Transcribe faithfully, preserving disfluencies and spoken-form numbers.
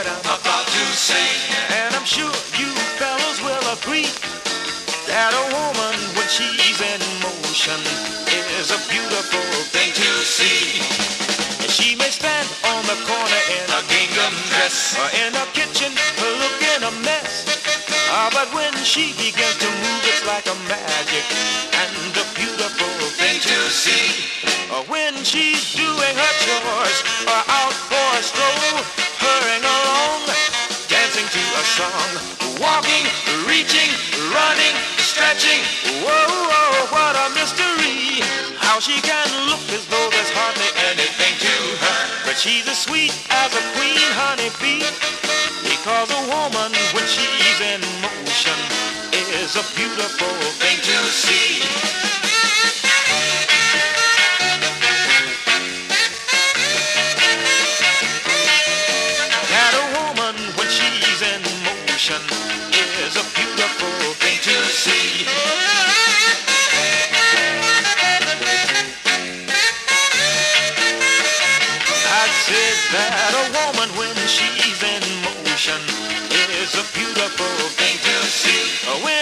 what I'm about to say. And I'm sure you fellas will agree that a woman, when she's in motion, is a beautiful thing to see. She may stand on the corner in a gingham dress, or in a kitchen looking a mess. Ah, but when she begins to move, it's like a magic and a beautiful thing to see. Or when she's doing her chores, or out for a stroll, hurrying along, dancing to a song, walking, reaching, running, stretching. Whoa, whoa, what a mystery! How she can look as though there's hardly anything to her, but she's as sweet as a queen honeybee. Because a woman, when she's in motion, is a beautiful thing to see. That a woman, when she's in motion, is a beautiful thing to see. I'd say that a woman, when she's in motion, is a beautiful thing to see. When